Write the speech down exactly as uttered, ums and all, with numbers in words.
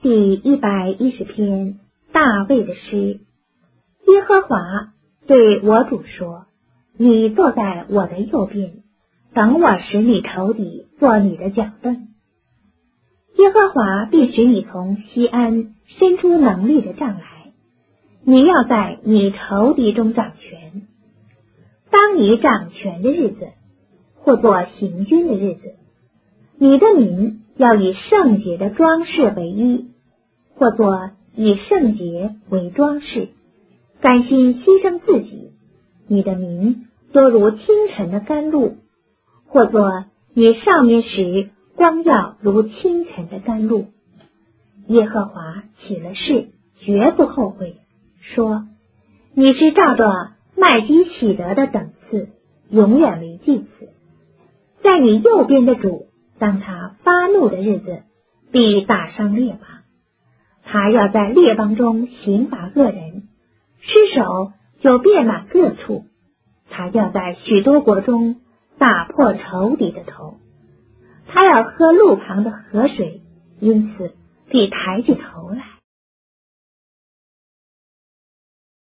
第一百一十篇，大卫的诗。耶和华对我主说：你坐在我的右边，等我使你仇敌做你的脚凳。耶和华必使你从西安伸出能力的杖来，你要在你仇敌中掌权。当你掌权的日子，或作行军的日子，你的民要以圣洁的装饰为衣，或作以圣洁为装饰，甘心牺牲自己。你的民多如清晨的甘露，或作你上面时光耀如清晨的甘露。耶和华起了誓，绝不后悔，说：你是照着麦基喜德的等次，永远为祭司。在你右边的主，当他发怒的日子，必打伤列邦。他要在列邦中刑罚恶人，尸首就遍满各处。他要在许多国中打破仇敌的头。他要喝路旁的河水，因此必抬起头来。